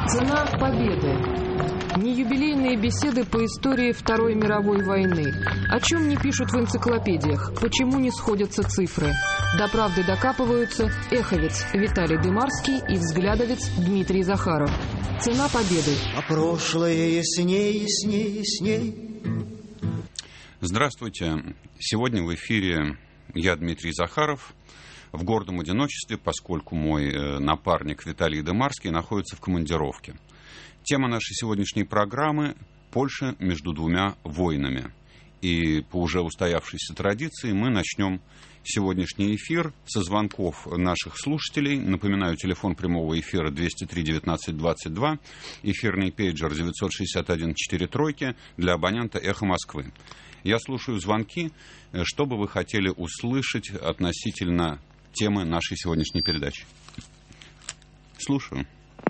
Цена победы. Не юбилейные беседы по истории Второй мировой войны. О чем не пишут в энциклопедиях, почему не сходятся цифры. До правды докапываются эховец Виталий Дымарский и взглядовец Дмитрий Захаров. Цена победы. А прошлое ясней, ясней, ясней. Здравствуйте. Сегодня в эфире я, Дмитрий Захаров, в гордом одиночестве, поскольку мой напарник Виталий Дымарский находится в командировке. Тема нашей сегодняшней программы – Польша между двумя войнами. И по уже устоявшейся традиции мы начнем сегодняшний эфир со звонков наших слушателей. Напоминаю, телефон прямого эфира 203-19-22, эфирный пейджер 961-4 для абонента «Эхо Москвы». Я слушаю звонки. Что бы вы хотели услышать относительно темы нашей сегодняшней передачи? Слушаю.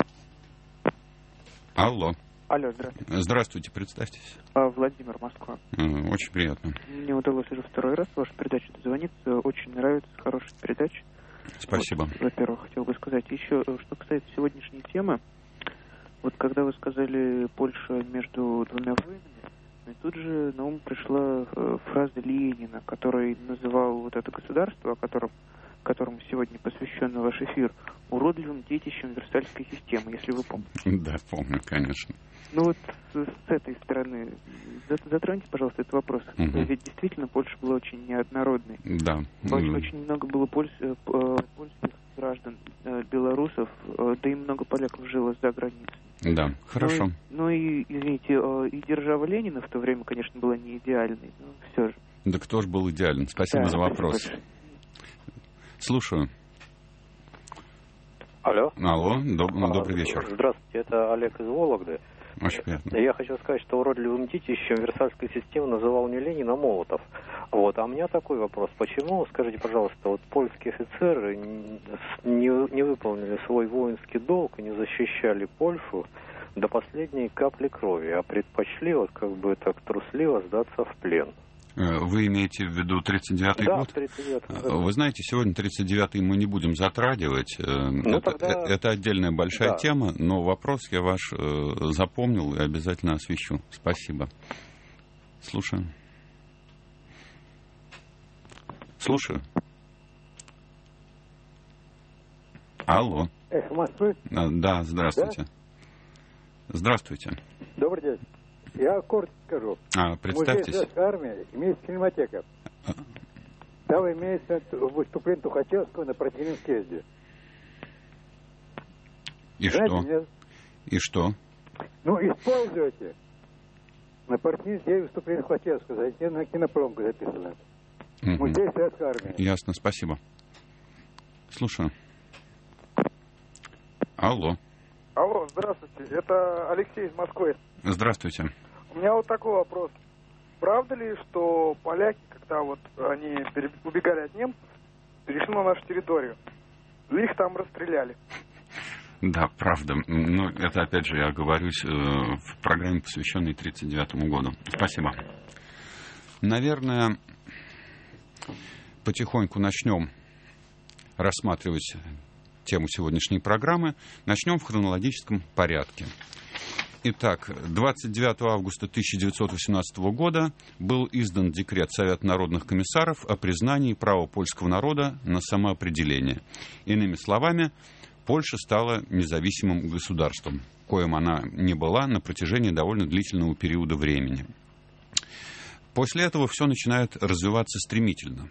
Алло. Алло, здравствуйте. Здравствуйте, представьтесь. Владимир, Москва. Очень приятно. Мне удалось уже второй раз в вашу передачу дозвониться. Очень нравится, хорошая передача. Спасибо. Вот, во-первых, хотел бы сказать. Еще, что касается сегодняшней темы, вот когда вы сказали «Польша между двумя войнами», тут же на ум пришла фраза Ленина, который называл вот это государство, которому сегодня посвящен ваш эфир, уродливым детищем Версальской системы, если вы помните. Да, помню, конечно. Ну вот с этой стороны затроньте, пожалуйста, этот вопрос. Ведь действительно Польша была очень неоднородной. Да. Очень много было польских граждан, белорусов, да и много поляков жило за границей. Да, хорошо. Ну и, извините, и держава Ленина в то время, конечно, была не идеальной, но все же. Да кто ж был идеален? Спасибо за вопрос. Спасибо. Слушаю. Алло. Алло, добрый вечер. Здравствуйте, это Олег из Вологды. Очень приятно. Я хочу сказать, что уродливым детищем Версальской системы называл не Ленин, а Молотов. Вот. А у меня такой вопрос. Почему, скажите, пожалуйста, вот польские офицеры не выполнили свой воинский долг и не защищали Польшу до последней капли крови, а предпочли вот как бы так трусливо сдаться в плен? Вы имеете в виду 39-й год? Да, 39-й год. Вы знаете, сегодня 39-й мы не будем затрагивать. Это отдельная большая тема, но вопрос я ваш запомнил и обязательно освещу. Спасибо. Слушаю. Слушаю. Алло. Эхо Москвы? Да, здравствуйте. Да? Здравствуйте. Добрый день. Я коротко скажу. Представьтесь. Музей Советской армии имеет кинематека. Там имеется выступление Тухачевского на партийном съезде. И знаете, что? Нет? И что? Ну, используйте. На партийном съезде выступление Тухачевского. Зайти на кинопленку записано. Музей Советской армии. Ясно, спасибо. Слушаю. Алло. Алло, здравствуйте. Это Алексей из Москвы. Здравствуйте. У меня вот такой вопрос. Правда ли, что поляки, когда вот они убегали от немцев, перешли на нашу территорию, их там расстреляли? Да, правда. Но это, опять же, я оговорюсь в программе, посвященной 1939 году. Спасибо. Наверное, потихоньку начнем рассматривать тему сегодняшней программы. Начнем в хронологическом порядке. Итак, 29 августа 1918 года был издан декрет Совета народных комиссаров о признании права польского народа на самоопределение. Иными словами, Польша стала независимым государством, коим она не была на протяжении довольно длительного периода времени. После этого все начинает развиваться стремительно.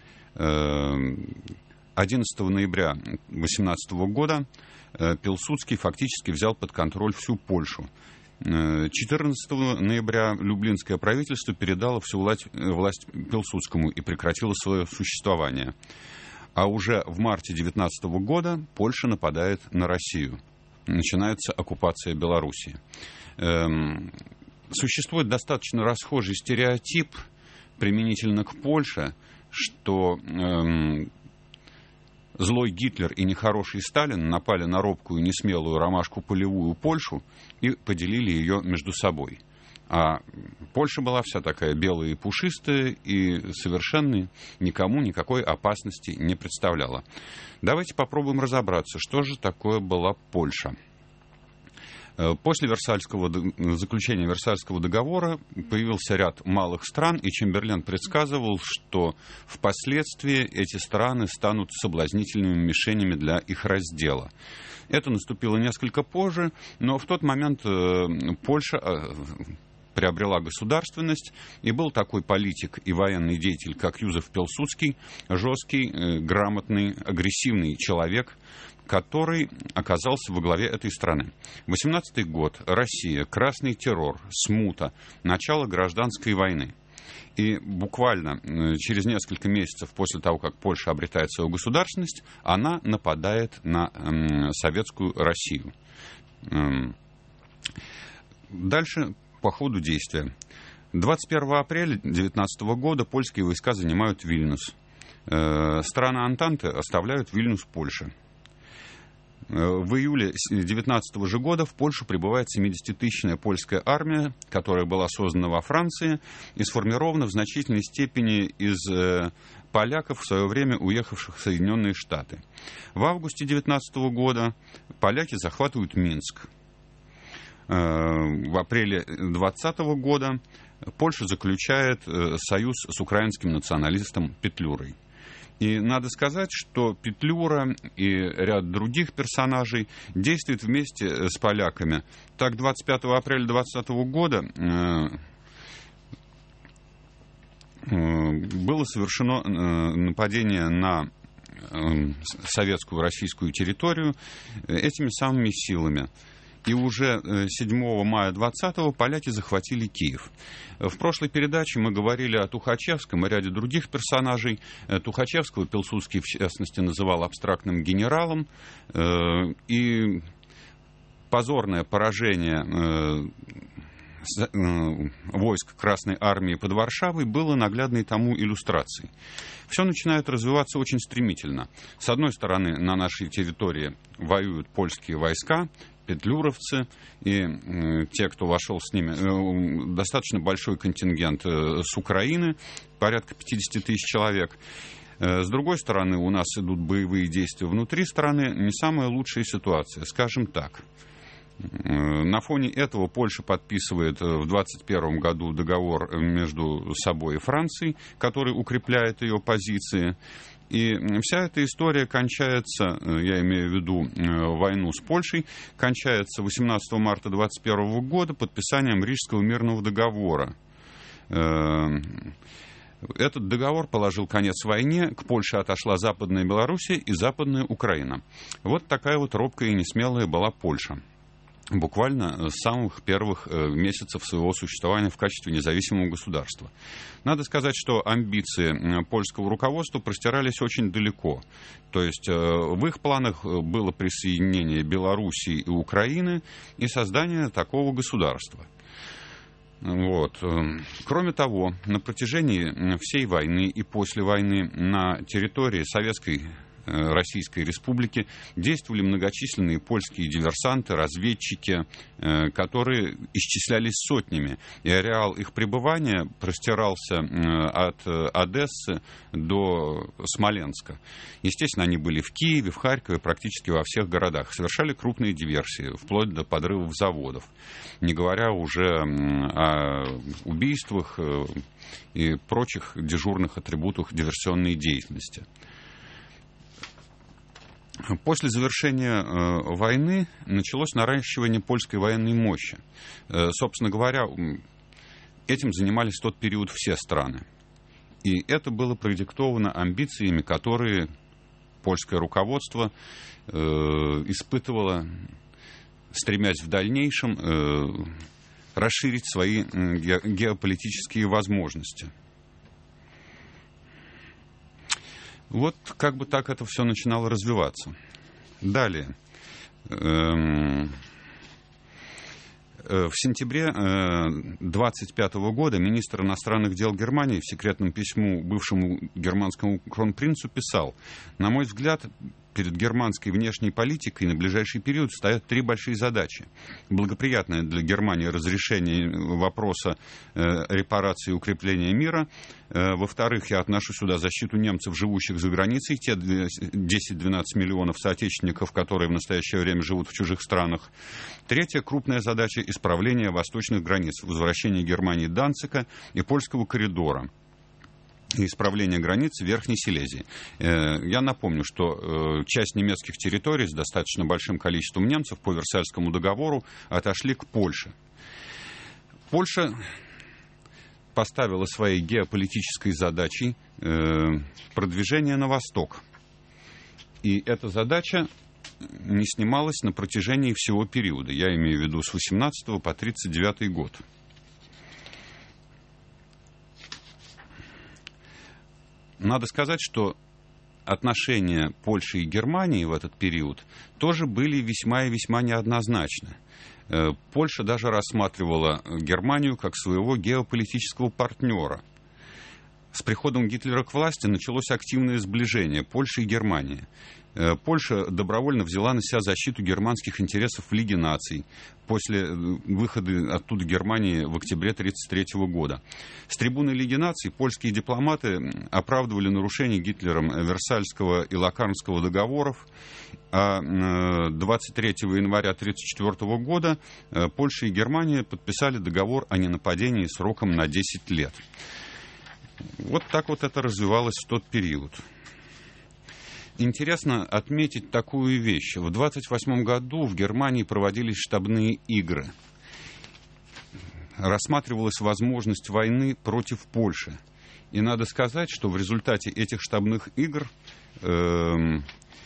11 ноября 18 года Пилсудский фактически взял под контроль всю Польшу. 14 ноября Люблинское правительство передало всю власть Пилсудскому и прекратило свое существование. А уже в марте 19 года Польша нападает на Россию. Начинается оккупация Белоруссии. Существует достаточно расхожий стереотип применительно к Польше, что злой Гитлер и нехороший Сталин напали на робкую, несмелую, ромашку-полевую Польшу и поделили ее между собой. А Польша была вся такая белая и пушистая, и совершенно никому никакой опасности не представляла. Давайте попробуем разобраться, что же такое была Польша. После заключения Версальского договора появился ряд малых стран, и Чемберлен предсказывал, что впоследствии эти страны станут соблазнительными мишенями для их раздела. Это наступило несколько позже, но в тот момент Польша приобрела государственность, и был такой политик и военный деятель, как Юзеф Пилсудский, жесткий, грамотный, агрессивный человек, который оказался во главе этой страны. 18-й год, Россия, красный террор, смута, начало гражданской войны. И буквально через несколько месяцев после того, как Польша обретает свою государственность, она нападает на советскую Россию. Дальше по ходу действия. 21 апреля 19 года польские войска занимают Вильнюс. Страны Антанты оставляют Вильнюс Польше. В июле 19 же года в Польшу прибывает 70-тысячная польская армия, которая была создана во Франции и сформирована в значительной степени из поляков, в свое время уехавших в Соединенные Штаты. В августе 19 года поляки захватывают Минск. В апреле 20 года Польша заключает союз с украинским националистом Петлюрой. И надо сказать, что Петлюра и ряд других персонажей действуют вместе с поляками. Так, 25 апреля 2020 года было совершено нападение на советскую российскую территорию этими самыми силами. И уже 7 мая 20-го поляки захватили Киев. В прошлой передаче мы говорили о Тухачевском и ряде других персонажей. Тухачевского Пилсудский, в частности, называл абстрактным генералом. И позорное поражение войск Красной Армии под Варшавой было наглядной тому иллюстрацией. Все начинает развиваться очень стремительно. С одной стороны, на нашей территории воюют польские войска, петлюровцы и те, кто вошел с ними, достаточно большой контингент с Украины, порядка 50 тысяч человек. С другой стороны, у нас идут боевые действия внутри страны, не самая лучшая ситуация, скажем так. На фоне этого Польша подписывает в 2021 году договор между собой и Францией, который укрепляет ее позиции. И вся эта история кончается, я имею в виду войну с Польшей, кончается 18 марта 2021 года подписанием Рижского мирного договора. Этот договор положил конец войне, к Польше отошла Западная Белоруссия и Западная Украина. Вот такая вот робкая и несмелая была Польша. Буквально с самых первых месяцев своего существования в качестве независимого государства. Надо сказать, что амбиции польского руководства простирались очень далеко. То есть в их планах было присоединение Белоруссии и Украины и создание такого государства. Вот. Кроме того, на протяжении всей войны и после войны на территории Советской Российской Республики действовали многочисленные польские диверсанты, разведчики, которые исчислялись сотнями. И ареал их пребывания простирался от Одессы до Смоленска. Естественно, они были в Киеве, в Харькове, практически во всех городах. Совершали крупные диверсии, вплоть до подрывов заводов. Не говоря уже о убийствах и прочих дежурных атрибутах диверсионной деятельности. После завершения войны началось наращивание польской военной мощи. Собственно говоря, этим занимались в тот период все страны. И это было продиктовано амбициями, которые польское руководство испытывало, стремясь в дальнейшем расширить свои геополитические возможности. Вот как бы так это все начинало развиваться. Далее. В сентябре 1925 года министр иностранных дел Германии в секретном письму бывшему германскому кронпринцу писал: «На мой взгляд, перед германской внешней политикой на ближайший период стоят три большие задачи. Благоприятное для Германии разрешение вопроса репарации и укрепления мира. Во-вторых, я отношу сюда защиту немцев, живущих за границей, те 10-12 миллионов соотечественников, которые в настоящее время живут в чужих странах. Третья крупная задача – исправление восточных границ, возвращение Германии Данцига и польского коридора и исправление границ Верхней Силезии. Я напомню, что часть немецких территорий с достаточно большим количеством немцев по Версальскому договору отошли к Польше. Польша поставила своей геополитической задачей продвижение на восток. И эта задача не снималась на протяжении всего периода. Я имею в виду с 18 по 1939 год. Надо сказать, что отношения Польши и Германии в этот период тоже были весьма и весьма неоднозначны. Польша даже рассматривала Германию как своего геополитического партнера. С приходом Гитлера к власти началось активное сближение Польши и Германии. Польша добровольно взяла на себя защиту германских интересов в Лиге наций после выхода оттуда Германии в октябре 1933 года. С трибуны Лиги наций польские дипломаты оправдывали нарушение Гитлером Версальского и Локарнского договоров, а 23 января 1934 года Польша и Германия подписали договор о ненападении сроком на 10 лет. Вот так вот это развивалось в тот период. Интересно отметить такую вещь. В 1928 году в Германии проводились штабные игры. Рассматривалась возможность войны против Польши. И надо сказать, что в результате этих штабных игр по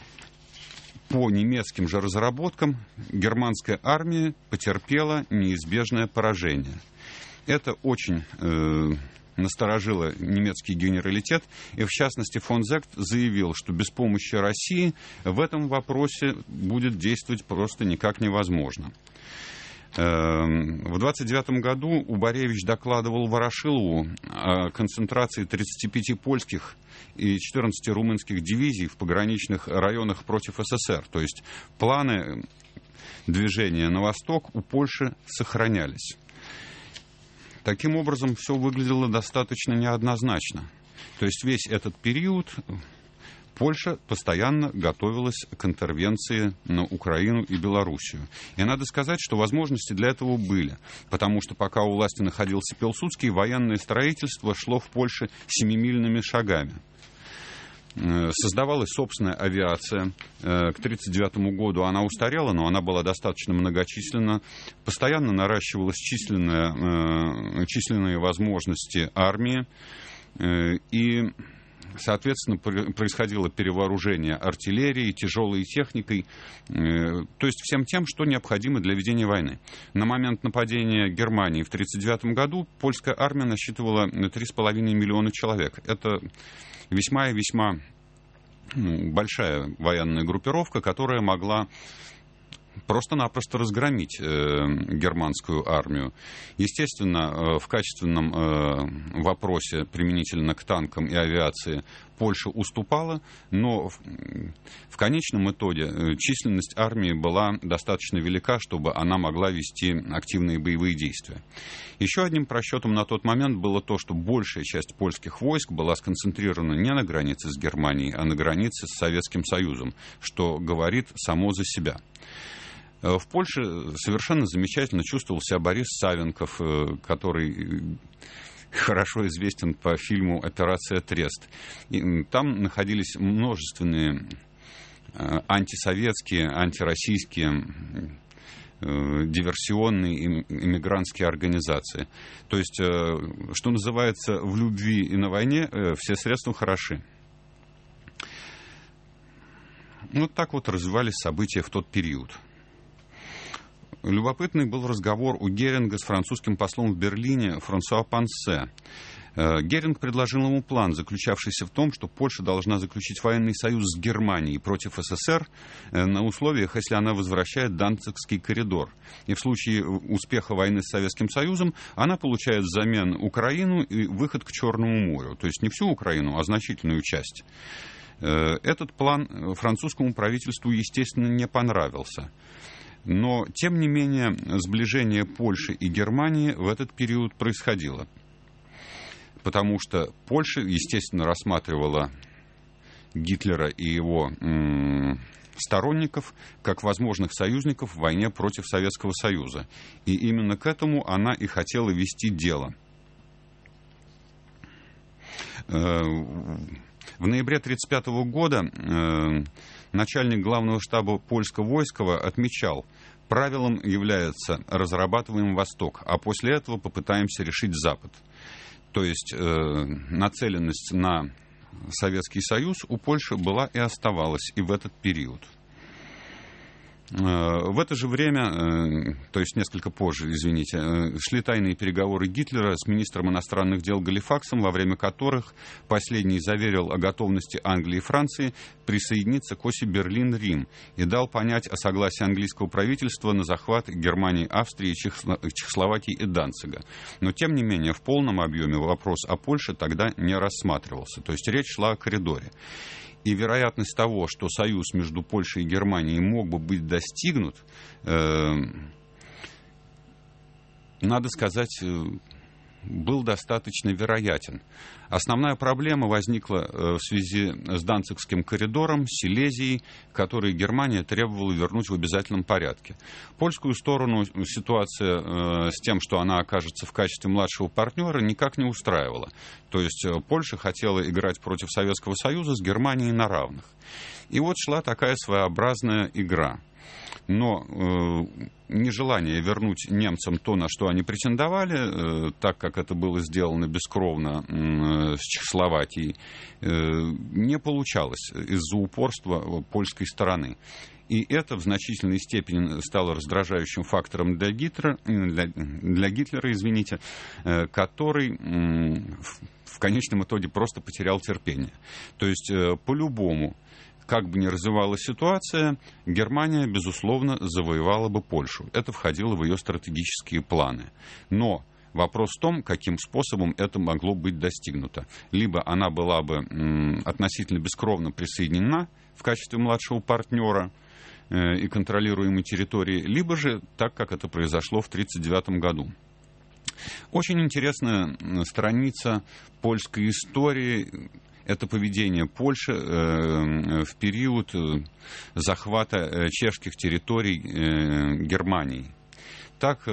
немецким же разработкам германская армия потерпела неизбежное поражение. Это очень насторожило немецкий генералитет, и в частности фон Зект заявил, что без помощи России в этом вопросе будет действовать просто никак невозможно. В 1929 году Убаревич докладывал Ворошилову о концентрации 35 польских и 14 румынских дивизий в пограничных районах против СССР. То есть планы движения на восток у Польши сохранялись. Таким образом, все выглядело достаточно неоднозначно. То есть весь этот период Польша постоянно готовилась к интервенции на Украину и Белоруссию. И надо сказать, что возможности для этого были, потому что пока у власти находился Пилсудский, военное строительство шло в Польше семимильными шагами. Создавалась собственная авиация. К 1939 году она устарела, но она была достаточно многочисленна. Постоянно наращивалась численные возможности армии. И, соответственно, происходило перевооружение артиллерией, тяжелой техникой, то есть всем тем, что необходимо для ведения войны. На момент нападения Германии в 1939 году польская армия насчитывала 3,5 миллиона человек. Это весьма и весьма большая военная группировка, которая могла просто-напросто разгромить германскую армию. Естественно, в качественном вопросе применительно к танкам и авиации Польша уступала, но в конечном итоге численность армии была достаточно велика, чтобы она могла вести активные боевые действия. Еще одним просчетом на тот момент было то, что большая часть польских войск была сконцентрирована не на границе с Германией, а на границе с Советским Союзом, что говорит само за себя. В Польше совершенно замечательно чувствовал себя Борис Савенков, который хорошо известен по фильму «Операция Трест». И там находились множественные антисоветские, антироссийские, диверсионные иммигрантские организации. То есть, что называется, в любви и на войне все средства хороши. Вот так вот развивались события в тот период. Любопытный был разговор у Геринга с французским послом в Берлине Франсуа Пансе. Геринг предложил ему план, заключавшийся в том, что Польша должна заключить военный союз с Германией против СССР на условиях, если она возвращает Данцигский коридор. И в случае успеха войны с Советским Союзом она получает взамен Украину и выход к Черному морю. То есть не всю Украину, а значительную часть. Этот план французскому правительству, естественно, не понравился. Но, тем не менее, сближение Польши и Германии в этот период происходило. Потому что Польша, естественно, рассматривала Гитлера и его сторонников как возможных союзников в войне против Советского Союза. И именно к этому она и хотела вести дело. В ноябре 1935 года начальник главного штаба польского войска отмечал: правилом является разрабатываем Восток, а после этого попытаемся решить Запад. То есть нацеленность на Советский Союз у Польши была и оставалась и в этот период. В это же время, то есть несколько позже, извините, шли тайные переговоры Гитлера с министром иностранных дел Галифаксом, во время которых последний заверил о готовности Англии и Франции присоединиться к оси Берлин-Рим и дал понять о согласии английского правительства на захват Германии, Австрии, Чехословакии и Данцига. Но, тем не менее, в полном объеме вопрос о Польше тогда не рассматривался. То есть речь шла о коридоре. И вероятность того, что союз между Польшей и Германией мог бы быть достигнут, надо сказать, был достаточно вероятен. Основная проблема возникла в связи с Данцигским коридором, Силезией, которые Германия требовала вернуть в обязательном порядке. Польскую сторону ситуация с тем, что она окажется в качестве младшего партнера, никак не устраивала. То есть Польша хотела играть против Советского Союза с Германией на равных. И вот шла такая своеобразная игра. Но нежелание вернуть немцам то, на что они претендовали, так как это было сделано бескровно с Чехословакией, не получалось из-за упорства польской стороны. И это в значительной степени стало раздражающим фактором для Гитлера, который в конечном итоге просто потерял терпение. То есть, по-любому, как бы ни развивалась ситуация, Германия, безусловно, завоевала бы Польшу. Это входило в ее стратегические планы. Но вопрос в том, каким способом это могло быть достигнуто. Либо она была бы относительно бескровно присоединена в качестве младшего партнера и контролируемой территории, либо же так, как это произошло в 1939 году. Очень интересная страница польской истории — это поведение Польши в период захвата чешских территорий Германией. Так,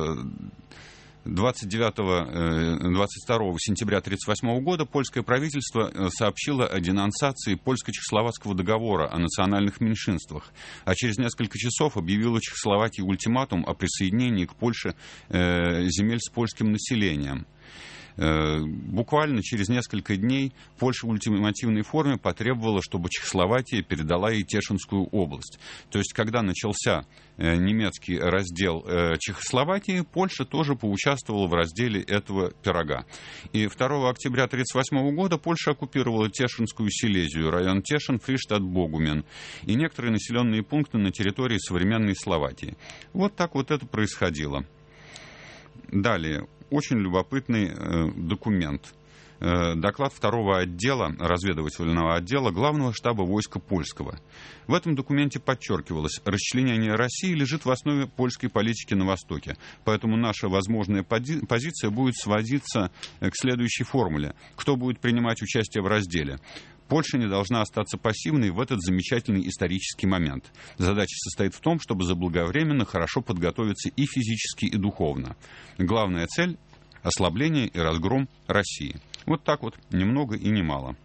22 сентября 1938 года польское правительство сообщило о денонсации польско-чехословацкого договора о национальных меньшинствах, а через несколько часов объявило Чехословакии ультиматум о присоединении к Польше земель с польским населением. Буквально через несколько дней Польша в ультимативной форме потребовала, чтобы Чехословакия передала ей Тешинскую область. То есть, когда начался немецкий раздел Чехословакии, Польша тоже поучаствовала в разделе этого пирога. И 2 октября 1938 года Польша оккупировала Тешинскую Силезию, район Тешин, Фриштадт, Богумен и некоторые населенные пункты на территории современной Словакии. Вот так вот это происходило. Далее. Очень любопытный документ. Доклад 2-го отдела, разведывательного отдела Главного штаба войска польского. В этом документе подчеркивалось: расчленение России лежит в основе польской политики на Востоке. Поэтому наша возможная позиция будет сводиться к следующей формуле. Кто будет принимать участие в разделе? Польша не должна остаться пассивной в этот замечательный исторический момент. Задача состоит в том, чтобы заблаговременно хорошо подготовиться и физически, и духовно. Главная цель — ослабление и разгром России. Вот так вот, ни много и ни мало.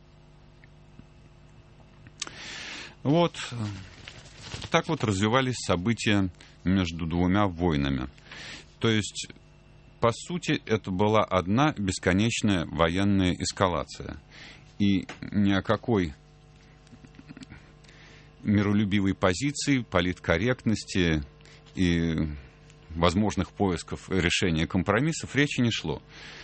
Вот так вот развивались события между двумя войнами. То есть, по сути, это была одна бесконечная военная эскалация. И ни о какой миролюбивой позиции, политкорректности и возможных поисков решения компромиссов речи не шло.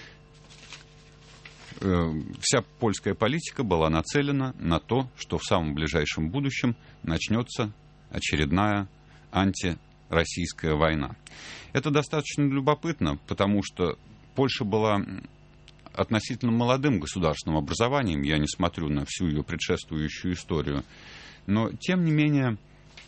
Вся польская политика была нацелена на то, что в самом ближайшем будущем начнется очередная антироссийская война. Это достаточно любопытно, потому что Польша была относительно молодым государственным образованием, я не смотрю на всю ее предшествующую историю, но тем не менее,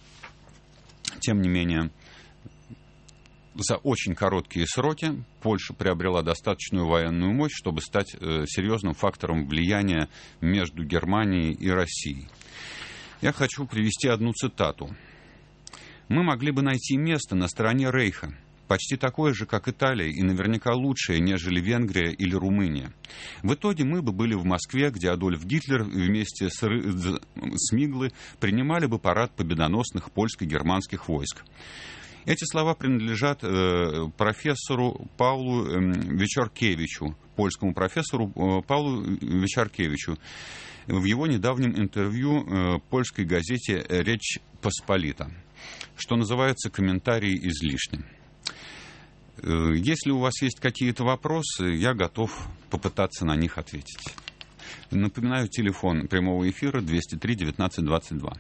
за очень короткие сроки Польша приобрела достаточную военную мощь, чтобы стать серьезным фактором влияния между Германией и Россией. Я хочу привести одну цитату. «Мы могли бы найти место на стороне Рейха, почти такое же, как Италия, и наверняка лучшее, нежели Венгрия или Румыния. В итоге мы бы были в Москве, где Адольф Гитлер вместе с Смиглы принимали бы парад победоносных польско-германских войск». Эти слова принадлежат профессору Павлу Вечаркевичу, польскому профессору Павлу Вечаркевичу, в его недавнем интервью польской газете «Речь Посполита», что называется, комментарии излишни. Если у вас есть какие-то вопросы, я готов попытаться на них ответить. Напоминаю, телефон прямого эфира 203-19-22.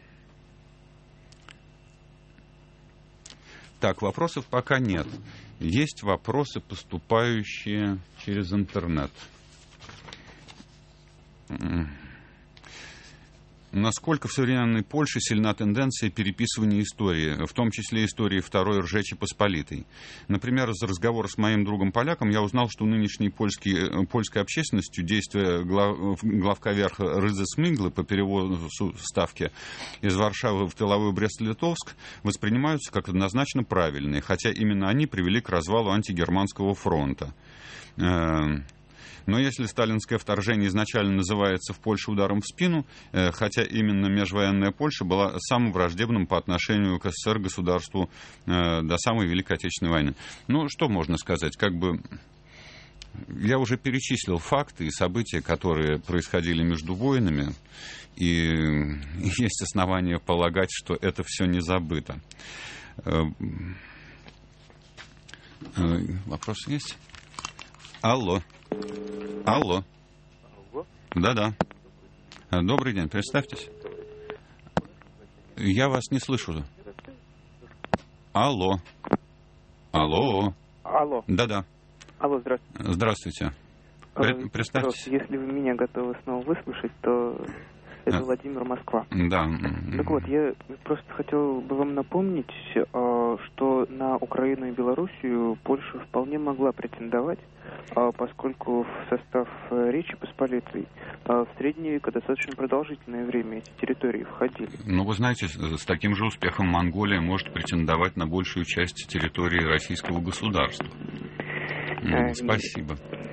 Так, вопросов пока нет. Есть вопросы, поступающие через интернет. Насколько в современной Польше сильна тенденция переписывания истории, в том числе истории Второй Ржечи Посполитой? Например, из разговора с моим другом-поляком я узнал, что нынешней польской общественностью действия главка верха Рызы Смиглы по переводу ставки из Варшавы в тыловой Брест-Литовск воспринимаются как однозначно правильные, хотя именно они привели к развалу антигерманского фронта. Но если сталинское вторжение изначально называется в Польше ударом в спину, хотя именно межвоенная Польша была самым враждебным по отношению к СССР государству до самой Великой Отечественной войны. Ну, что можно сказать? Я уже перечислил факты и события, которые происходили между войнами, и есть основания полагать, что это все не забыто. Вопрос есть? Алло. Алло. Да-да. Добрый день, представьтесь. Я вас не слышу. Алло. Алло. Алло. Да-да. Алло, здравствуйте. Здравствуйте. Представьтесь. Если вы меня готовы снова выслушать, то это Владимир, Москва. Да. Так вот, я просто хотел бы вам напомнить, что на Украину и Белоруссию Польша вполне могла претендовать, поскольку в состав Речи Посполитой в средние века достаточно продолжительное время эти территории входили. Ну, вы знаете, с таким же успехом Монголия может претендовать на большую часть территории российского государства. Спасибо.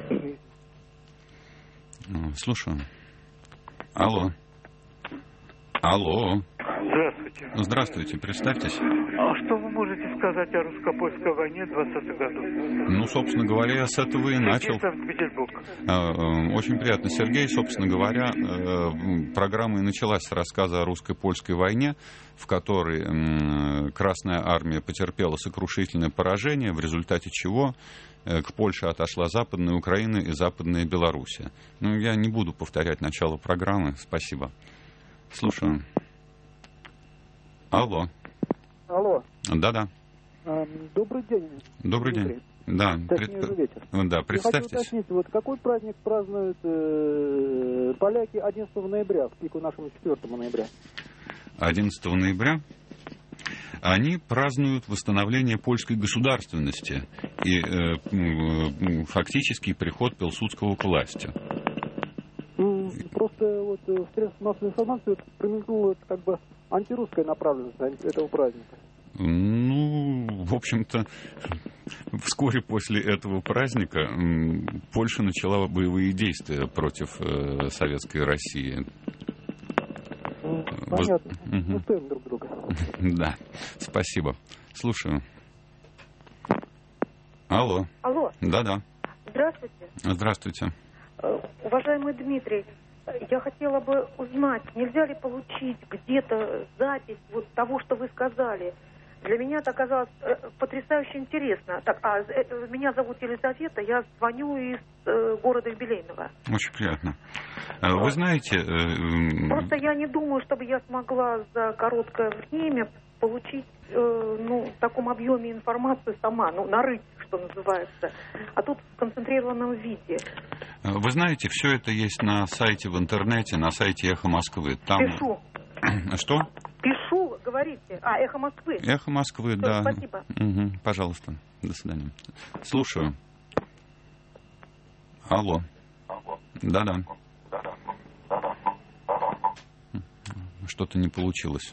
Слушаю. Алло. Алло. Здравствуйте. Здравствуйте, представьтесь. А что вы можете сказать о русско-польской войне 20-х годов? Ну, собственно говоря, я с этого и начал. Санкт-Петербург. Очень приятно, Сергей. Собственно говоря, программа и началась с рассказа о русско-польской войне, в которой Красная Армия потерпела сокрушительное поражение, в результате чего к Польше отошла Западная Украина и Западная Белоруссия. Ну, я не буду повторять начало программы. Спасибо. Слушаю. Алло. Алло. Да-да. Добрый день. Добрый день. Да, да, представьтесь. Я хочу уточнить, вот какой праздник празднуют поляки 11 ноября, в пику нашему 4 ноября? 11 ноября они празднуют восстановление польской государственности и фактический приход Пилсудского к власти. Просто вот в средствах массовой информации промелькнула как бы антирусская направленность этого праздника. Ну, в общем-то, вскоре после этого праздника Польша начала боевые действия против Советской России. Понятно. Мы стоим друг друга. Да, спасибо. Слушаю. Алло. Алло. Да-да. Здравствуйте. Здравствуйте. Уважаемый Дмитрий, я хотела бы узнать, нельзя ли получить где-то запись вот того, что вы сказали. Для меня это оказалось потрясающе интересно. Так, меня зовут Елизавета, я звоню из города Юбилейного. Очень приятно. Вы знаете... Просто я не думаю, чтобы я смогла за короткое время получить в таком объеме информацию сама, нарыть, что называется, а тут в концентрированном виде. Вы знаете, все это есть на сайте в интернете, на сайте «Эхо Москвы». Там... Пишу. Что? Пишу, говорите. «Эхо Москвы». «Эхо Москвы», да. Спасибо. Угу, пожалуйста. До свидания. Слушаю. Алло. Да-да. Что-то не получилось.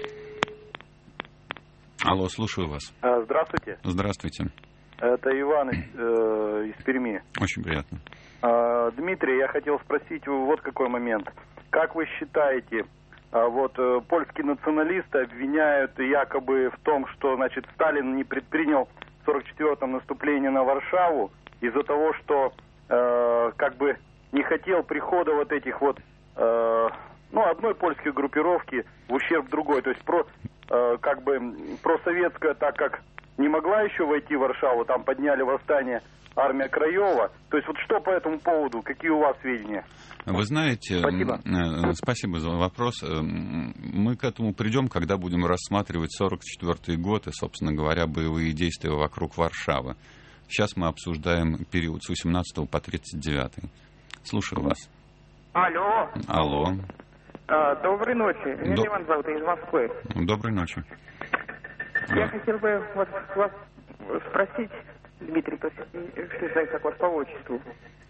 Алло, слушаю вас. Здравствуйте. Здравствуйте. Это Иван из Перми. Очень приятно. Дмитрий, я хотел спросить вот какой момент. Как вы считаете, польские националисты обвиняют якобы в том, что, Сталин не предпринял в 1944-м наступление на Варшаву из-за того, что не хотел прихода этих одной польской группировки в ущерб другой. То есть просоветская, так как не могла еще войти в Варшаву, там подняли восстание армия Краева. То есть что по этому поводу? Какие у вас сведения? Вы знаете, спасибо за вопрос. Мы к этому придем, когда будем рассматривать 1944 год и, собственно говоря, боевые действия вокруг Варшавы. Сейчас мы обсуждаем период с 18 по 39. Слушаю вас. Алло. Алло. Доброй ночи. Меня Иван зовут, из Москвы. Доброй ночи. Я хотел бы вас спросить, Дмитрий, что как вас по отчеству.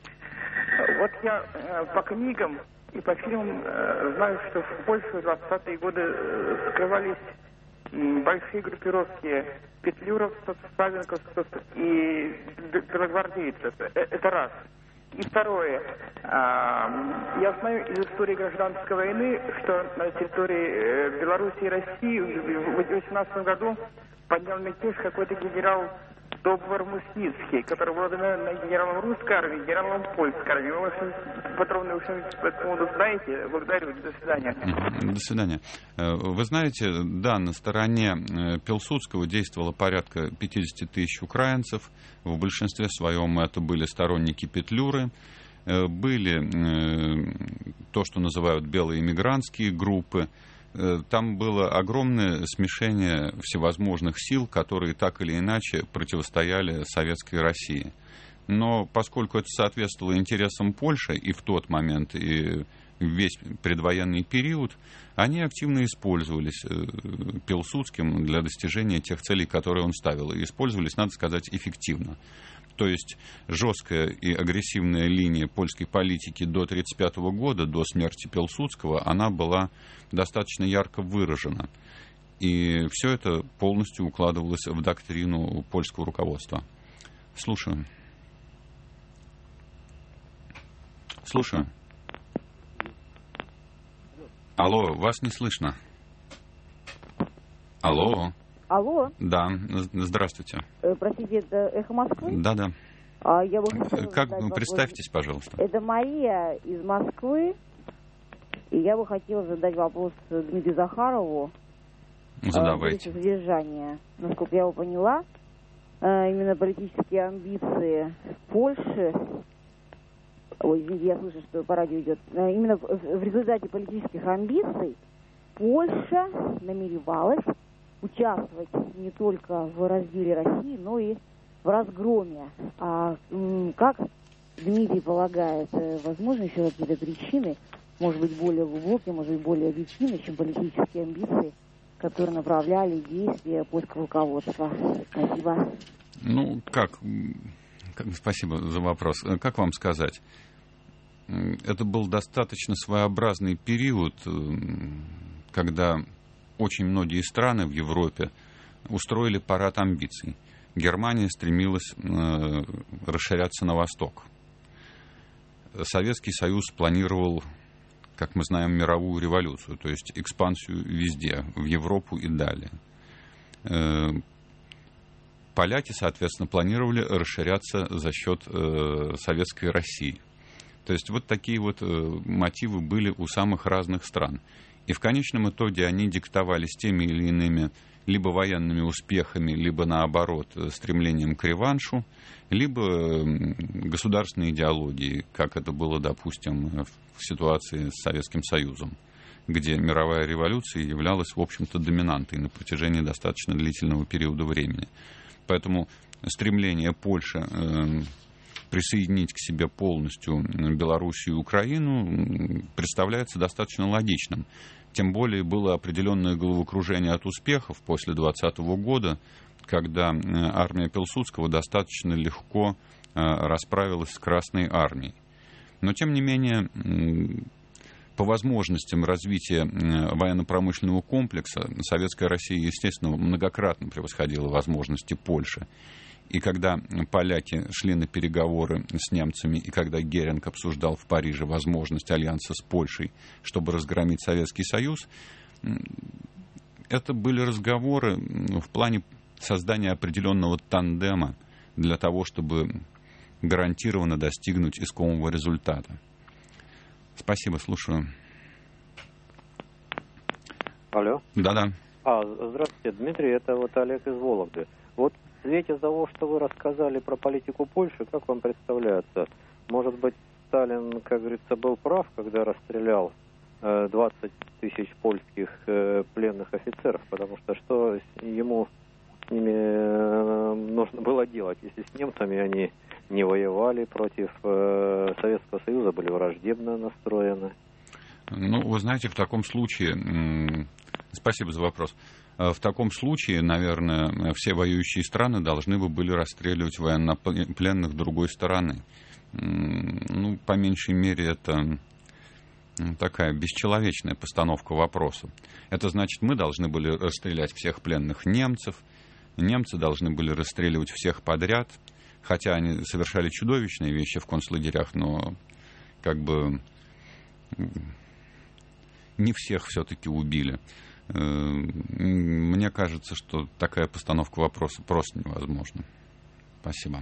Я по книгам и по фильмам знаю, что в Польше в 20-е годы скрывались большие группировки петлюровцев, савенковцев и белогвардейцев. Это раз. И второе. Я знаю из истории гражданской войны, что на территории Беларуси и России в 2018 году поднял мятеж какой-то генерал Добвар Мусницкий, который был генералом русской армии, генералом польской армии. Вы, подробно по этому поводу знаете? Благодарю. До свидания. До свидания. Вы знаете, да, на стороне Пилсудского действовало порядка 50 тысяч украинцев. В большинстве своем это были сторонники Петлюры. Были то, что называют белые эмигрантские группы. Там было огромное смешение всевозможных сил, которые так или иначе противостояли советской России. Но поскольку это соответствовало интересам Польши и в тот момент, и весь предвоенный период, они активно использовались Пилсудским для достижения тех целей, которые он ставил. И использовались, надо сказать, эффективно. То есть жесткая и агрессивная линия польской политики до 1935 года, до смерти Пилсудского, она была достаточно ярко выражена. И все это полностью укладывалось в доктрину польского руководства. Слушаю. Слушаю. Алло, вас не слышно. Алло. Алло. Да, здравствуйте. Простите, это «Эхо Москвы»? Да-да. Я бы хотела представьтесь, пожалуйста. Это Мария из Москвы. И я бы хотела задать вопрос Дмитрию Захарову. Задавайте. Содержание. Насколько я его поняла, именно политические амбиции Польши... Ой, извините, я слышу, что по радио идет. Именно в результате политических амбиций Польша намеревалась участвовать не только в разделе России, но и в разгроме. А как Дмитрий полагает, возможно, еще какие-то причины, может быть, более глубокие, может быть, более объективные, чем политические амбиции, которые направляли действия польского руководства? Спасибо. Спасибо за вопрос. Как вам сказать? Это был достаточно своеобразный период, когда очень многие страны в Европе устроили парад амбиций. Германия стремилась расширяться на восток. Советский Союз планировал, как мы знаем, мировую революцию, то есть экспансию везде, в Европу и далее. Поляки, соответственно, планировали расширяться за счет советской России. То есть вот такие вот мотивы были у самых разных стран. И в конечном итоге они диктовались теми или иными либо военными успехами, либо, наоборот, стремлением к реваншу, либо государственной идеологией, как это было, допустим, в ситуации с Советским Союзом. где мировая революция являлась, в общем-то, доминантой на протяжении достаточно длительного периода времени. Поэтому стремление Польши присоединить к себе полностью Белоруссию и Украину представляется достаточно логичным. Тем более было определенное головокружение от успехов после 2020 года, когда армия Пилсудского достаточно легко расправилась с Красной армией. Но, тем не менее, по возможностям развития военно-промышленного комплекса Советская Россия, естественно, многократно превосходила возможности Польши. И когда поляки шли на переговоры с немцами, и когда Геринг обсуждал в Париже возможность альянса с Польшей, чтобы разгромить Советский Союз, это были разговоры в плане создания определенного тандема для того, чтобы гарантированно достигнуть искомого результата. Спасибо, слушаю. Алло. Да-да. Здравствуйте, Дмитрий, это вот Олег из Вологды. Вот в свете того, что вы рассказали про политику Польши, как вам представляется, может быть, Сталин, как говорится, был прав, когда расстрелял 20 тысяч польских пленных офицеров, потому что ему с ними нужно было делать, если с немцами они не воевали против Советского Союза, были враждебно настроены? Ну, вы знаете, в таком случае... Спасибо за вопрос. В таком случае, наверное, все воюющие страны должны бы были расстреливать военнопленных другой стороны. Ну, по меньшей мере, это такая бесчеловечная постановка вопроса. Это значит, мы должны были расстрелять всех пленных немцев, немцы должны были расстреливать всех подряд, хотя они совершали чудовищные вещи в концлагерях, но как бы не всех все-таки убили. Мне кажется, что такая постановка вопроса просто невозможна. Спасибо.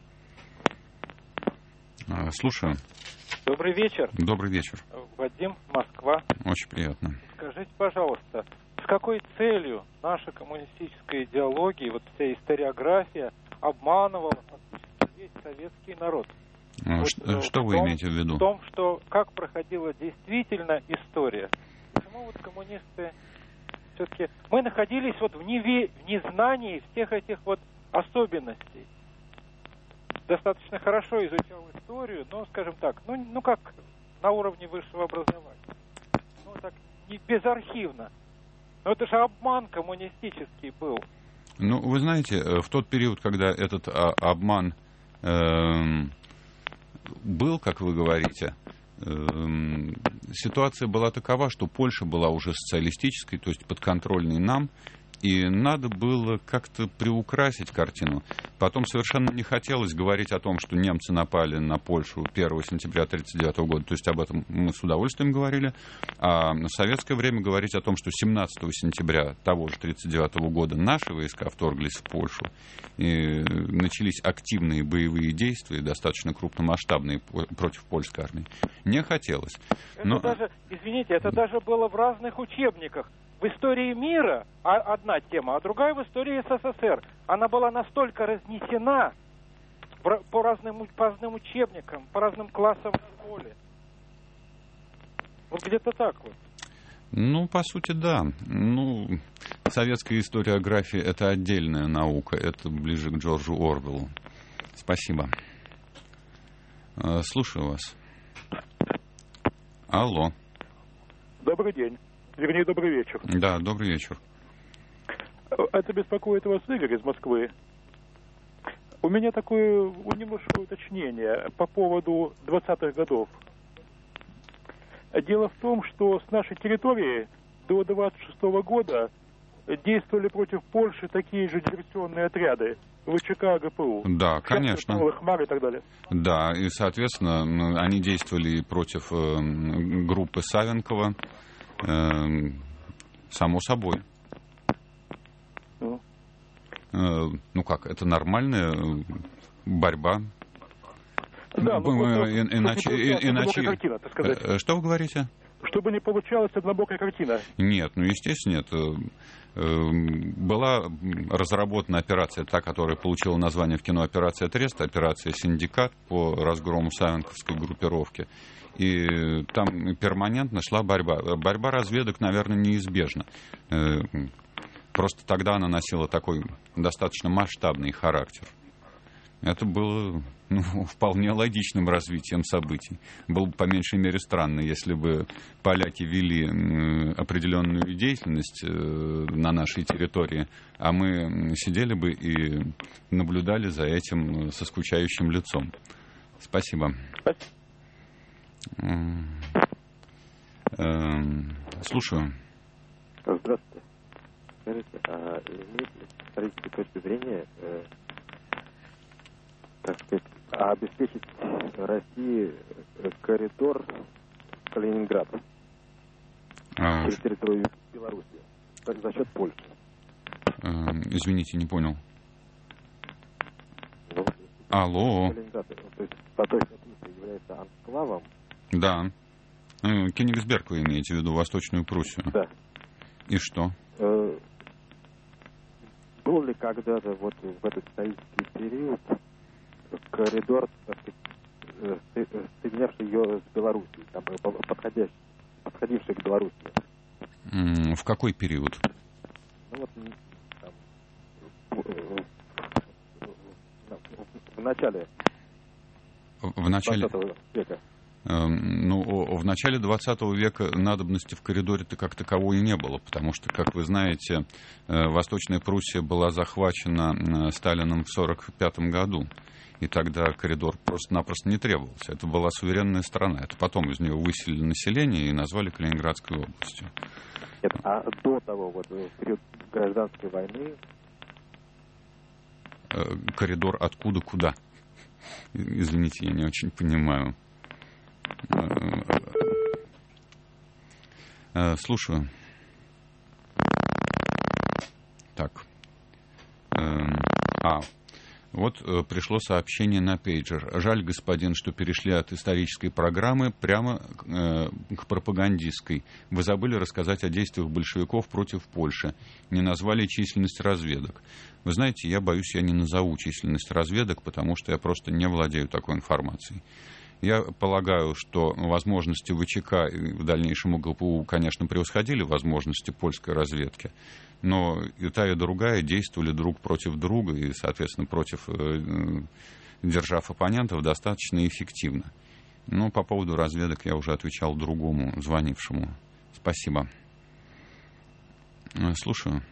Слушаю. Добрый вечер. Добрый вечер. Вадим, Москва. Очень приятно. Скажите, пожалуйста, с какой целью наша коммунистическая идеология, вот вся историография обманывала весь советский народ? Что вы имеете в виду? В том, что как проходила действительно история. Почему вот коммунисты все-таки... Мы находились вот в незнании всех этих вот особенностей. Достаточно хорошо изучал историю, но, скажем так, ну как на уровне высшего образования. Ну так, не безархивно. Но это же обман коммунистический был. Ну, вы знаете, в тот период, когда этот обман был, как вы говорите, ситуация была такова, что Польша была уже социалистической, то есть подконтрольной нам, и надо было как-то приукрасить картину. Потом совершенно не хотелось говорить о том, что немцы напали на Польшу 1 сентября 1939 года, то есть об этом мы с удовольствием говорили, а в советское время говорить о том, что 17 сентября того же 1939 года наши войска вторглись в Польшу, и начались активные боевые действия, достаточно крупномасштабные против польской армии, не хотелось. Это даже было в разных учебниках. В истории мира одна тема, а другая в истории СССР. Она была настолько разнесена по разным учебникам, по разным классам в школе. Вот где-то так вот. Ну, по сути, да. Ну, советская историография — это отдельная наука. Это ближе к Джорджу Орвеллу. Спасибо. Слушаю вас. Алло. Добрый день. Вернее, добрый вечер. Да, добрый вечер. Это беспокоит вас Игорь из Москвы. У меня такое небольшое уточнение по поводу 20-х годов. Дело в том, что с нашей территории до 26-го года действовали против Польши такие же диверсионные отряды. ВЧК, ГПУ. Да, конечно. Хмар и так далее. Да, и, соответственно, они действовали против группы Савенкова. Само собой. Ну как, это нормальная борьба. Да, иначе... Что вы говорите? чтобы не получалась однобокая картина. Нет, ну, естественно, нет. Была разработана операция, та, которая получила название в кино «Операция Трест», операция «Синдикат» по разгрому савенковской группировки. И там перманентно шла борьба. Борьба разведок, наверное, неизбежна. Просто тогда она носила такой достаточно масштабный характер. Это было вполне логичным развитием событий. Было бы по меньшей мере странно, если бы поляки вели определенную деятельность на нашей территории, а мы сидели бы и наблюдали за этим со скучающим лицом. Спасибо. Слушаю. Здравствуйте. Скажите, а имеет ли с исторической точки зрения, так сказать, обеспечить России коридор в Калининград через территорию Беларуси за счет Польши? Извините, не понял. Алло. Калининград, то есть Восточная Пруссия является анклавом? Да. Кёнигсберг вы имеете в виду, Восточную Пруссию? Да. И что? Был ли когда-то вот в этот исторический период коридор, так сказать, соединявший ее с Белоруссией, там, подходивший к Белоруссии? В какой период? Ну вот там, в начале 20 века. Ну, в начале 20 века надобности в коридоре-то как таковой и не было, потому что, как вы знаете, Восточная Пруссия была захвачена Сталином в 1945 году, и тогда коридор просто-напросто не требовался. Это была суверенная страна. Это потом из нее выселили население и назвали Калининградской областью. Нет, а до того, вот в период гражданской войны... Коридор откуда куда? Извините, я не очень понимаю. Слушаю. Так. Вот пришло сообщение на пейджер. Жаль, господин, что перешли от исторической программы прямо к пропагандистской. Вы забыли рассказать о действиях большевиков против Польши. Не назвали численность разведок. Вы знаете, я боюсь, я не назову численность разведок, потому что я просто не владею такой информацией. Я полагаю, что возможности ВЧК и в дальнейшем УГПУ, конечно, превосходили возможности польской разведки, но и та, и другая действовали друг против друга и, соответственно, против, держав оппонентов, достаточно эффективно. Но по поводу разведок я уже отвечал другому звонившему. Спасибо. Слушаю.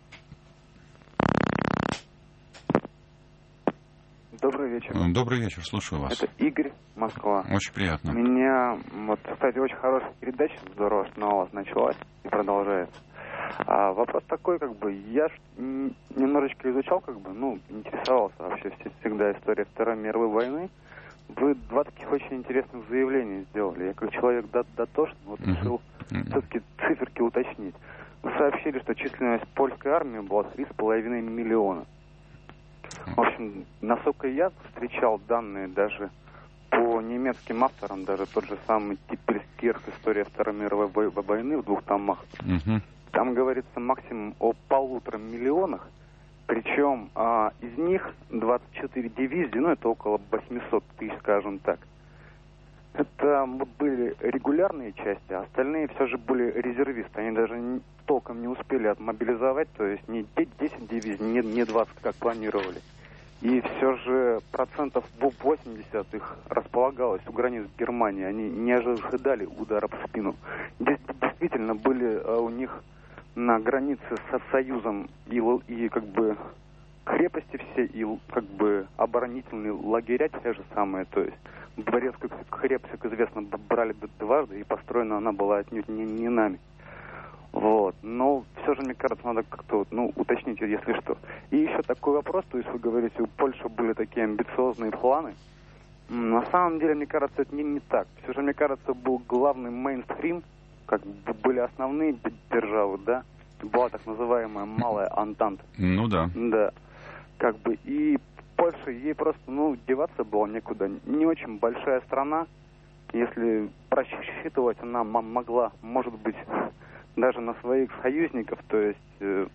Добрый вечер. Добрый вечер, слушаю вас. Это Игорь, Москва. Очень приятно. У меня, вот, кстати, очень хорошая передача, здорово, что она у вас началась и продолжается. Вопрос такой, как бы, я немножечко изучал, как бы, интересовался вообще всегда историей Второй мировой войны. Вы два таких очень интересных заявления сделали. Я как человек дотошный, вот решил все-таки циферки уточнить. Вы сообщили, что численность польской армии была 3,5 миллиона. В общем, насколько я встречал данные даже по немецким авторам, даже тот же самый Типпельскирх «История Второй мировой войны» в 2 томах, там говорится максимум о 1,5 миллиона, причем из них 24 дивизии, это около 800 тысяч, скажем так. Это были регулярные части, а остальные все же были резервисты. Они даже толком не успели отмобилизовать, то есть не 10 дивизий, не 20, как планировали. И все же процентов 80 их располагалось у границ Германии. Они не ожидали удара в спину. Действительно, были у них на границе со Союзом и как бы крепости все, и как бы оборонительные лагеря те же самые, то есть Дворецкую крепость, как известно, брали дважды, и построена она была отнюдь не нами. Вот. Но все же, мне кажется, надо как-то уточнить, если что. И еще такой вопрос, то есть вы говорите, у Польши были такие амбициозные планы. На самом деле, мне кажется, это не так. Все же, мне кажется, был главный мейнстрим, как были основные державы, да, была так называемая Малая Антанта. Ну да. Да. Как бы и Польша, ей просто, деваться было некуда. Не очень большая страна, если просчитывать она могла, может быть, даже на своих союзников, то есть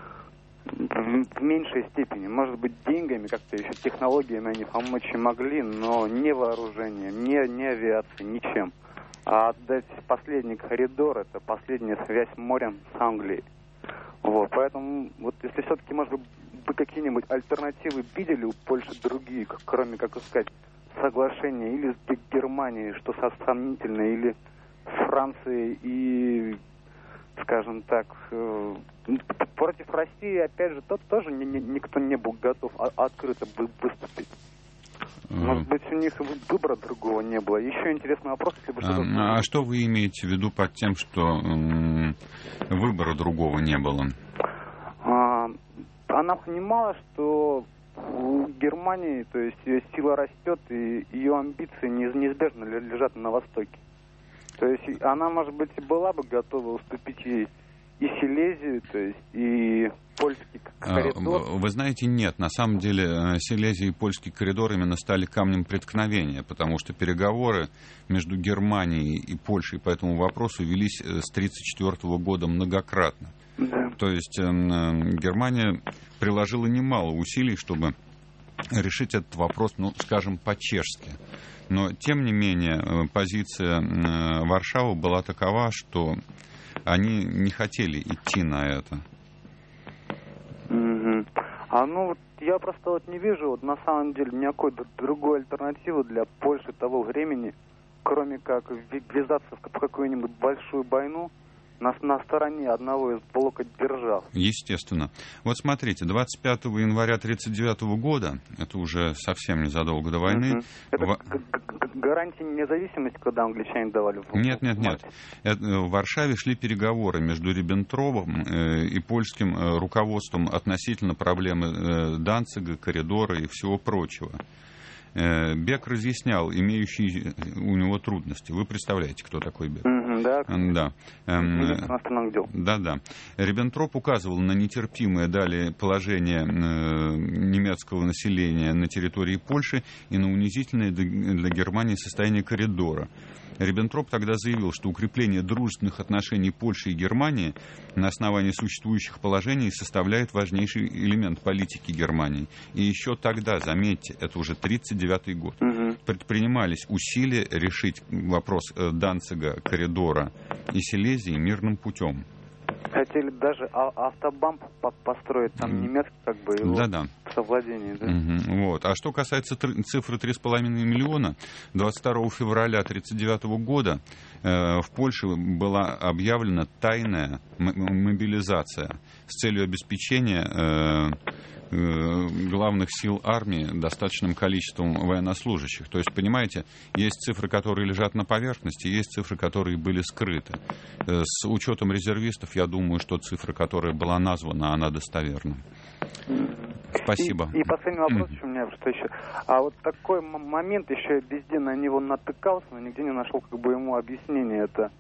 в меньшей степени, может быть, деньгами, как-то еще технологиями они помочь и могли, но не вооружением, не авиацией, ничем. А отдать последний коридор — это последняя связь морем с Англией. Вот, поэтому, вот если все-таки, может быть, вы какие-нибудь альтернативы видели у Польши другие, кроме, как сказать, соглашения или с Германией, что сомнительно, или с Францией и, скажем так, против России, опять же, тоже никто не был готов открыто выступить. Может быть, у них выбора другого не было. Еще интересный вопрос, если бы что-то... А что вы имеете в виду под тем, что выбора другого не было? Она понимала, что у Германии, то есть ее сила растет, и ее амбиции неизбежно лежат на Востоке. То есть она, может быть, и была бы готова уступить ей и Силезию, то есть и польский коридор. Вы знаете, нет. На самом деле Силезия и польский коридор именно стали камнем преткновения, потому что переговоры между Германией и Польшей по этому вопросу велись с 1934 года многократно. Да. То есть Германия приложила немало усилий, чтобы решить этот вопрос, ну, скажем, по-чешски. Но, тем не менее, позиция Варшавы была такова, что они не хотели идти на это. Вот я просто вот не вижу, вот на самом деле, никакой другой альтернативы для Польши того времени, кроме как ввязаться в какую-нибудь большую войну на стороне одного из блока держав. Естественно. Вот смотрите, 25 января 1939 года, это уже совсем незадолго до войны... Это гарантии независимости, когда англичане давали? Нет. В Варшаве шли переговоры между Риббентропом и польским руководством относительно проблемы Данцига, коридора и всего прочего. Бек разъяснял имеющие у него трудности. Вы представляете, кто такой Бек? Да. Да. Риббентроп указывал на нетерпимое далее положение немецкого населения на территории Польши и на унизительное для Германии состояние коридора. Риббентроп тогда заявил, что укрепление дружественных отношений Польши и Германии на основании существующих положений составляет важнейший элемент политики Германии. И еще тогда, заметьте, это уже 1939 год, предпринимались усилия решить вопрос Данцига, коридора и Силезии мирным путем. Хотели даже автобан построить, там немецкий, как бы, его совладение. Да? Вот. А что касается цифры 3,5 миллиона, 22 февраля 1939 года в Польше была объявлена тайная мобилизация с целью обеспечения главных сил армии достаточным количеством военнослужащих. То есть, понимаете, есть цифры, которые лежат на поверхности, есть цифры, которые были скрыты. С учетом резервистов, я думаю, что цифра, которая была названа, она достоверна. Спасибо. И последний вопрос у меня, что еще. А вот такой момент, еще я везде на него натыкался, но нигде не нашел как бы ему объяснение. Это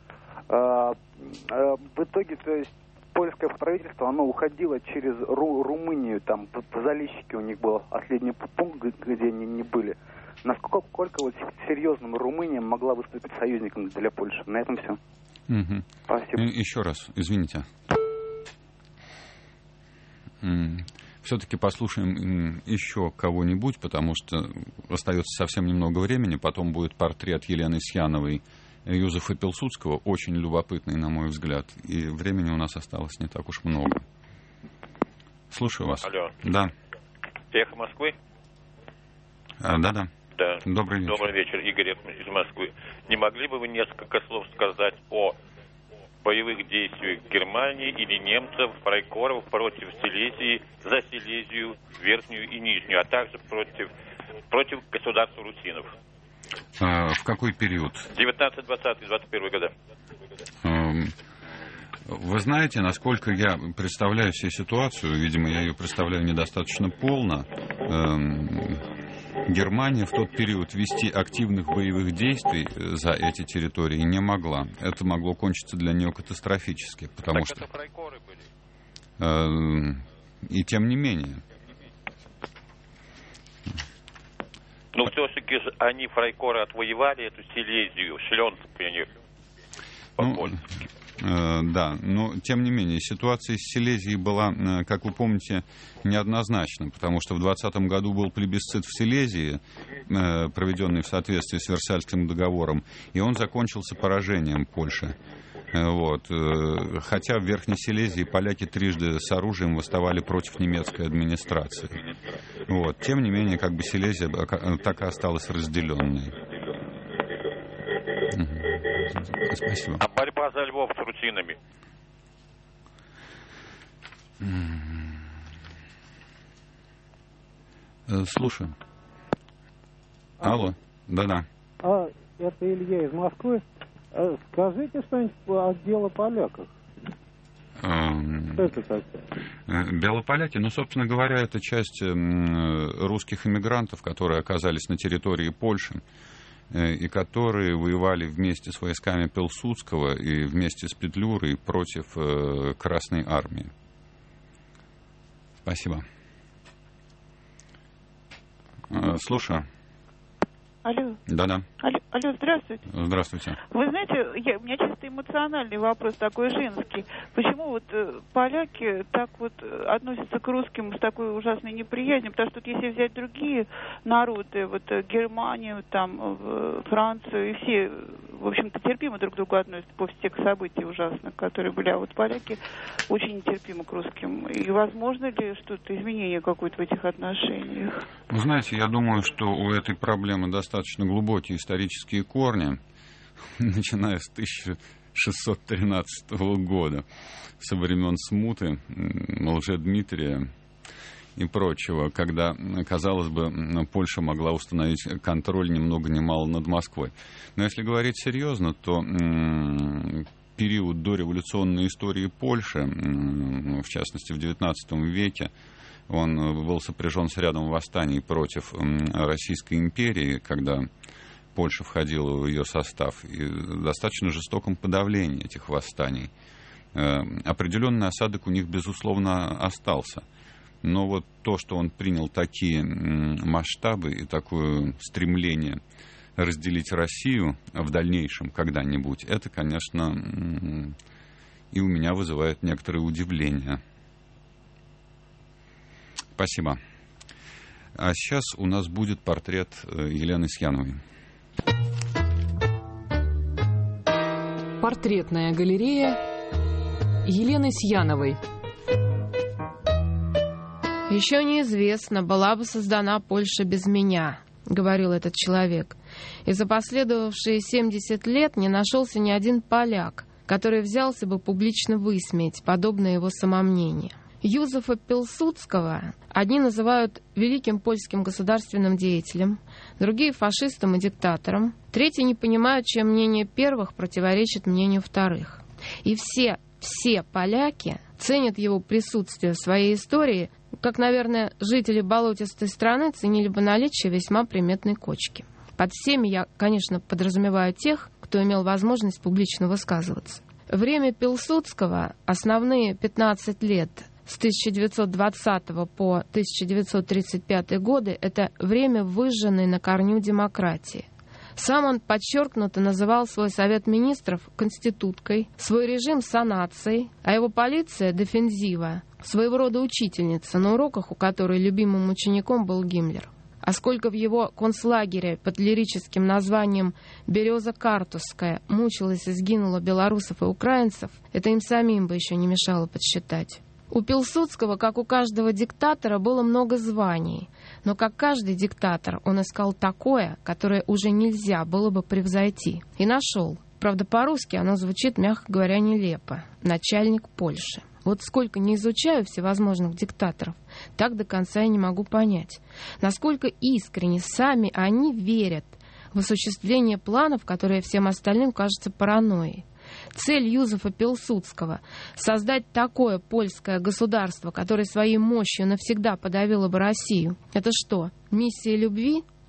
в итоге, то есть, польское правительство, оно уходило через Румынию, там в Залищике у них был последний пункт, где они не были. Насколько вот серьезным Румыния могла выступить союзником для Польши? На этом все. Спасибо. Еще раз, извините. Все-таки послушаем еще кого-нибудь, потому что остается совсем немного времени, потом будет портрет Елены Сьяновой, Юзефа Пилсудского, очень любопытный, на мой взгляд. И времени у нас осталось не так уж много. Слушаю вас. Алло. Да. Эхо Москвы? Да. Добрый вечер. Добрый вечер, Игорь из Москвы. Не могли бы вы несколько слов сказать о боевых действиях Германии или немцев, фрайкоров против Силезии, за Силезию, верхнюю и нижнюю, а также против государства русинов? В какой период? 19, 20, 21 года. Вы знаете, насколько я представляю себе ситуацию, видимо, я ее представляю недостаточно полно, Германия в тот период вести активных боевых действий за эти территории не могла. Это могло кончиться для нее катастрофически, потому что... это фрайкоры были. И тем не менее. Но все-таки они, фрайкоры, отвоевали эту Силезию, Шлёнск, по-польски. Да, но тем не менее ситуация с Силезией была, как вы помните, неоднозначна, потому что в 2020 году был плебисцит в Силезии, проведенный в соответствии с Версальским договором, и он закончился поражением Польши. Вот. Хотя в Верхней Силезии поляки трижды с оружием восставали против немецкой администрации. Вот. Тем не менее, как бы Силезия так и осталась разделенной. Спасибо. А борьба за Львов с русинами? Слушаю. Алло, да-да. Это Илья из Москвы. Скажите что-нибудь о белополяках. Что это такое? Белополяки, ну, собственно говоря, это часть русских эмигрантов, которые оказались на территории Польши и которые воевали вместе с войсками Пилсудского и вместе с Петлюрой против Красной Армии. Спасибо. Слушаю. Алло. Да-да. Алло, здравствуйте. Здравствуйте. Вы знаете, у меня чисто эмоциональный вопрос такой женский. Почему вот поляки так вот относятся к русским с такой ужасной неприязнью? Потому что если взять другие народы, вот Германию, там, Францию, и все, в общем-то, терпимо друг к другу относятся после тех событий ужасных, которые были. А вот поляки очень нетерпимы к русским. И возможно ли что-то, изменение какое-то в этих отношениях? Вы знаете, я думаю, что у этой проблемы достаточно глубокие исторические корни, начиная с 1613 года, со времен Смуты, Лжедмитрия и прочего, когда, казалось бы, Польша могла установить контроль ни много ни мало над Москвой. Но если говорить серьезно, то период дореволюционной истории Польши, в частности в XIX веке, он был сопряжен с рядом восстаний против Российской империи, когда Польша входила в ее состав, и достаточно жестоком подавлении этих восстаний. Определенный осадок у них, безусловно, остался. Но вот то, что он принял такие масштабы и такое стремление разделить Россию в дальнейшем когда-нибудь, это, конечно, и у меня вызывает некоторое удивление. Спасибо. А сейчас у нас будет портрет Елены Сьяновой. Портретная галерея Елены Сьяновой. «Еще неизвестно, была бы создана Польша без меня», — говорил этот человек. И за последовавшие 70 лет не нашелся ни один поляк, который взялся бы публично высмеять подобное его самомнение. Юзефа Пилсудского одни называют великим польским государственным деятелем, другие — фашистом и диктатором, третьи не понимают, чем мнение первых противоречит мнению вторых. И все поляки ценят его присутствие в своей истории, как, наверное, жители болотистой страны ценили бы наличие весьма приметной кочки. Под всеми я, конечно, подразумеваю тех, кто имел возможность публично высказываться. Время Пилсудского, основные 15 лет, с 1920 по 1935 годы, это время выжженной на корню демократии. Сам он подчеркнуто называл свой Совет Министров конституткой, свой режим санацией, а его полиция — дефензива, своего рода учительница, на уроках у которой любимым учеником был Гиммлер. А сколько в его концлагере под лирическим названием «Береза Картузская» мучилась и сгинуло белорусов и украинцев, это им самим бы еще не мешало подсчитать. У Пилсудского, как у каждого диктатора, было много званий, но как каждый диктатор он искал такое, которое уже нельзя было бы превзойти. И нашел. Правда, по-русски оно звучит, мягко говоря, нелепо. Начальник Польши. Вот сколько не изучаю всевозможных диктаторов, так до конца и не могу понять, насколько искренне сами они верят в осуществление планов, которые всем остальным кажутся паранойей. Цель Юзефа Пилсудского — создать такое польское государство, которое своей мощью навсегда подавило бы Россию. Это что, миссия любви?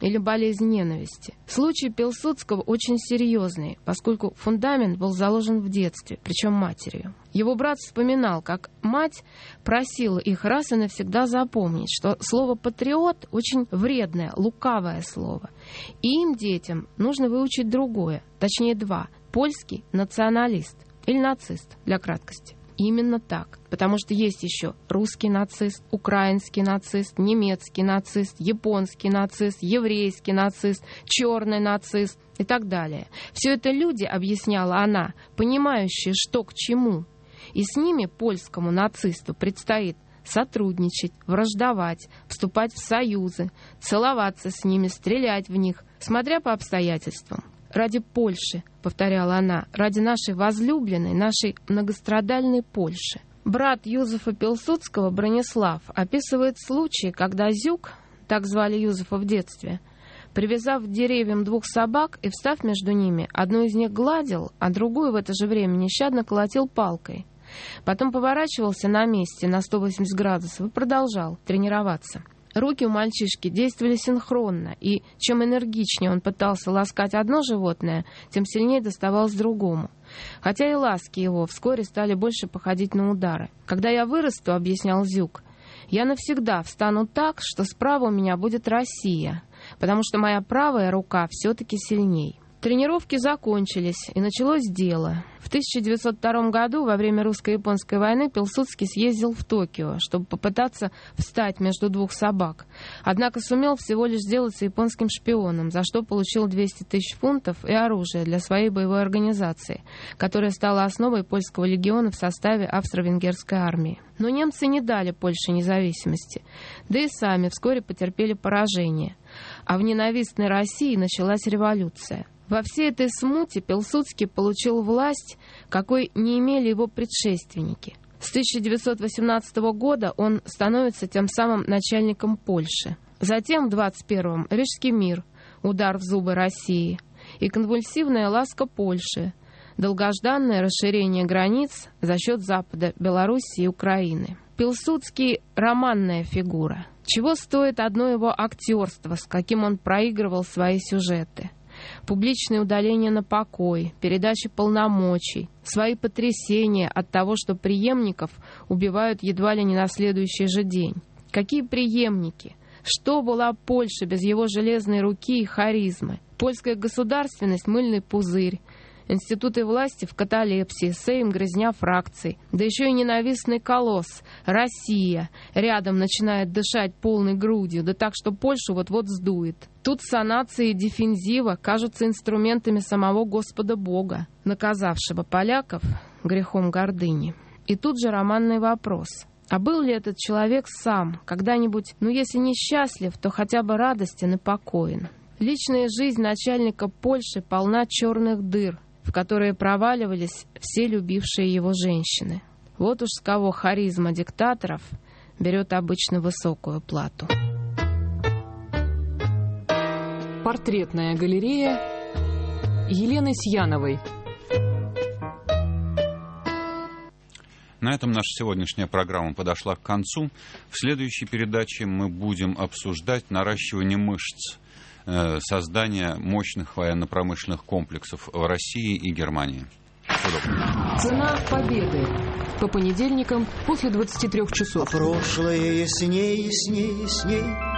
или болезнь ненависти. Случай Пилсудского очень серьезный, поскольку фундамент был заложен в детстве, причем матерью. Его брат вспоминал, как мать просила их раз и навсегда запомнить, что слово «патриот» очень вредное, лукавое слово. И им, детям, нужно выучить другое, точнее два – польский националист или нацист, для краткости. Именно так, потому что есть еще русский нацист, украинский нацист, немецкий нацист, японский нацист, еврейский нацист, черный нацист и так далее. Все это люди, объясняла она, понимающие, что к чему. И с ними польскому нацисту предстоит сотрудничать, враждовать, вступать в союзы, целоваться с ними, стрелять в них, смотря по обстоятельствам. «Ради Польши», — повторяла она, — «ради нашей возлюбленной, нашей многострадальной Польши». Брат Юзефа Пилсудского, Бронислав, описывает случай, когда Зюк, так звали Юзефа в детстве, привязав к деревьям двух собак и встав между ними, одну из них гладил, а другую в это же время нещадно колотил палкой. Потом поворачивался на месте на 180 градусов и продолжал тренироваться. Руки у мальчишки действовали синхронно, и чем энергичнее он пытался ласкать одно животное, тем сильнее доставалось другому. Хотя и ласки его вскоре стали больше походить на удары. «Когда я вырасту, — объяснял Зюк, — я навсегда встану так, что справа у меня будет Россия, потому что моя правая рука все-таки сильней». Тренировки закончились, и началось дело. В 1902 году, во время русско-японской войны, Пилсудский съездил в Токио, чтобы попытаться встать между двух собак. Однако сумел всего лишь сделаться японским шпионом, за что получил 200 тысяч фунтов и оружие для своей боевой организации, которая стала основой польского легиона в составе австро-венгерской армии. Но немцы не дали Польше независимости, да и сами вскоре потерпели поражение. А в ненавистной России началась революция. Во всей этой смуте Пилсудский получил власть, какой не имели его предшественники. С 1918 года он становится тем самым начальником Польши. Затем в 21-м Рижский мир, удар в зубы России, и конвульсивная ласка Польши, долгожданное расширение границ за счет Запада, Белоруссии и Украины. Пилсудский – романная фигура. Чего стоит одно его актерство, с каким он проигрывал свои сюжеты. Публичное удаление на покой, передача полномочий, свои потрясения от того, что преемников убивают едва ли не на следующий же день. Какие преемники? Что была Польша без его железной руки и харизмы? Польская государственность – мыльный пузырь. Институты власти в каталепсии, Сейм, грязня фракций. Да еще и ненавистный колосс – Россия. Рядом начинает дышать полной грудью, да так, что Польшу вот-вот сдует. Тут санация и дефензива кажутся инструментами самого Господа Бога, наказавшего поляков грехом гордыни. И тут же романный вопрос. А был ли этот человек сам когда-нибудь, если не счастлив, то хотя бы радостен и покоен? Личная жизнь начальника Польши полна черных дыр, в которые проваливались все любившие его женщины. Вот уж с кого харизма диктаторов берет обычно высокую плату. Портретная галерея Елены Сьяновой. На этом наша сегодняшняя программа подошла к концу. В следующей передаче мы будем обсуждать наращивание мышц, создание мощных военно-промышленных комплексов в России и Германии. Цена победы. По понедельникам после 23 часов. Прошлое ясней, ясней, ясней.